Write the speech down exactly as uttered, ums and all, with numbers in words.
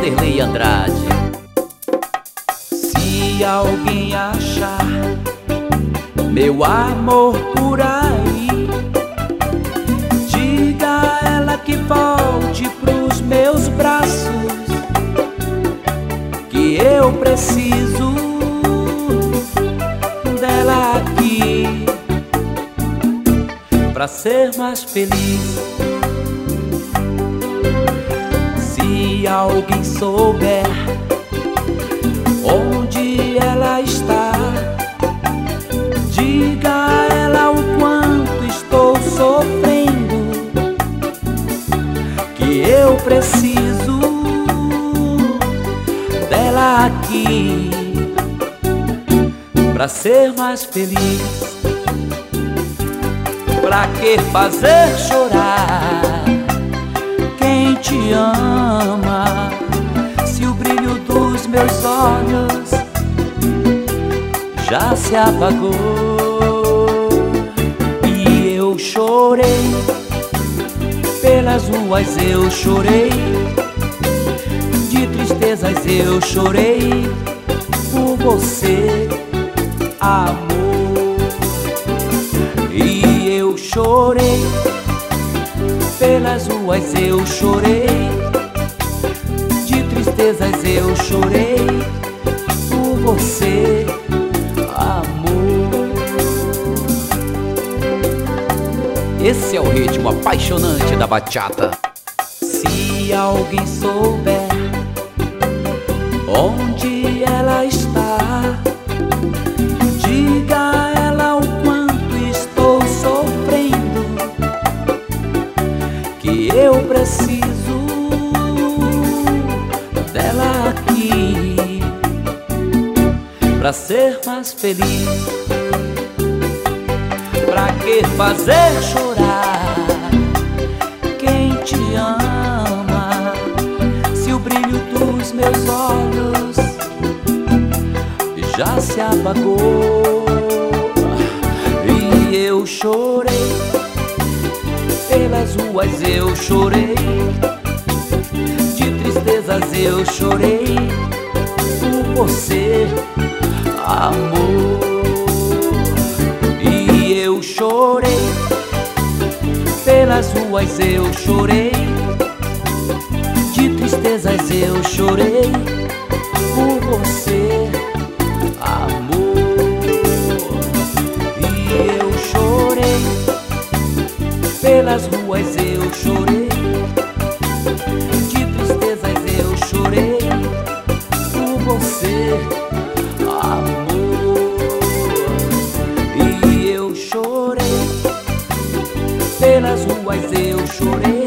Vanderlei Andrade. Se alguém achar meu amor por aí, diga a ela que volte pros meus braços, que eu preciso dela aqui pra ser mais feliz. Se alguém souber onde ela está, diga a ela o quanto estou sofrendo, que eu preciso dela aqui pra ser mais feliz. Pra que fazer chorar quem te ama, se o brilho dos meus olhos já se apagou? E eu chorei, pelas ruas eu chorei, de tristezas eu chorei por você, amor. E eu chorei, pelas ruas eu chorei, de tristezas eu chorei por você, amor. Esse é o ritmo apaixonante da bachata. Se alguém souber onde ela está, diga a ela o quanto estou sofrendo, que eu preciso dela aqui pra ser mais feliz. Pra que fazer chorar quem te ama, se o brilho dos meus olhos já se apagou? E eu chorei, pelas ruas eu chorei, de tristezas eu chorei por você, amor. E eu chorei, pelas ruas eu chorei, de tristezas eu chorei por você, amor. E eu chorei, pelas ruas eu chorei, de tristezas eu chorei por você, amor. E eu chorei, pelas ruas eu chorei,